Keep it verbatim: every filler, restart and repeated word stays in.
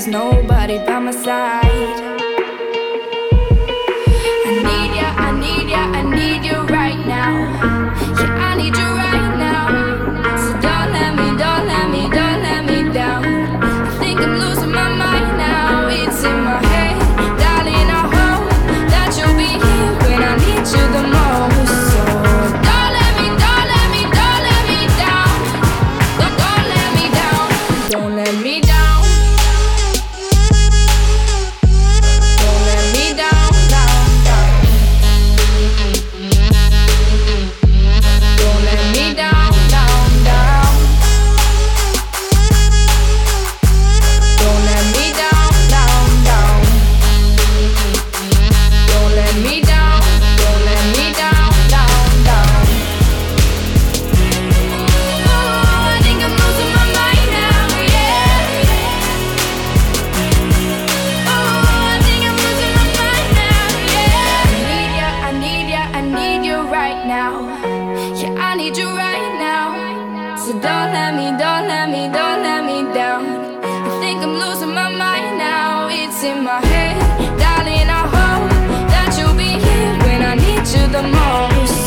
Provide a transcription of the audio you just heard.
nobody by my side. I need ya, I need ya, I need you right now. Yeah, I need you right now. So don't let me, don't let me, don't let me down. I think I'm losing my mind now. It's in my head, darling, I hope that you'll be here when I need you the most. So don't let me, don't let me, don't let me down. Don't, don't let me down. Don't let me down. Don't let me down, down, down. Don't let me down, down, down. Don't let me down, down, down. Don't let me down, don't let me down, down, down. Oh, I think I'm losing my mind now, yeah. Oh, I think I'm losing my mind now, yeah. I need ya, I need ya, I need you right now. Yeah, I need you right now. So don't let me, don't let me, don't let me down. I think I'm losing my mind now. It's in my head, darling, I hope that you'll be here when I need you the most.